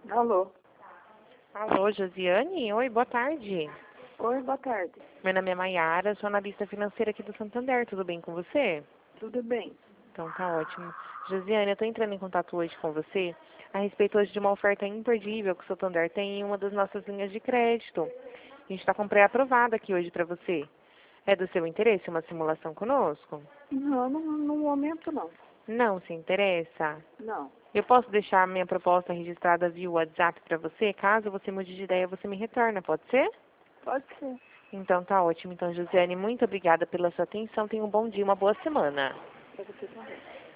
Alô? Alô, Josiane? Oi, boa tarde. Oi, boa tarde. Meu nome é Maiara, sou analista financeira aqui do Santander. Tudo bem com você? Tudo bem? Então tá ótimo. Josiane, eu estou entrando em contato hoje com você a respeito hoje de uma oferta imperdível que o Santander tem em uma das nossas linhas de crédito. A gente está com pré-aprovada aqui hoje para você. É do seu interesse uma simulação conosco? Não, no momento não. Não se interessa? Não. Eu posso deixar a minha proposta registrada via WhatsApp para você? Caso você mude de ideia, você me retorna, pode ser? Pode ser. Então tá ótimo. Então, Josiane, muito obrigada pela sua atenção. Tenha um bom dia, uma boa semana. Para você também.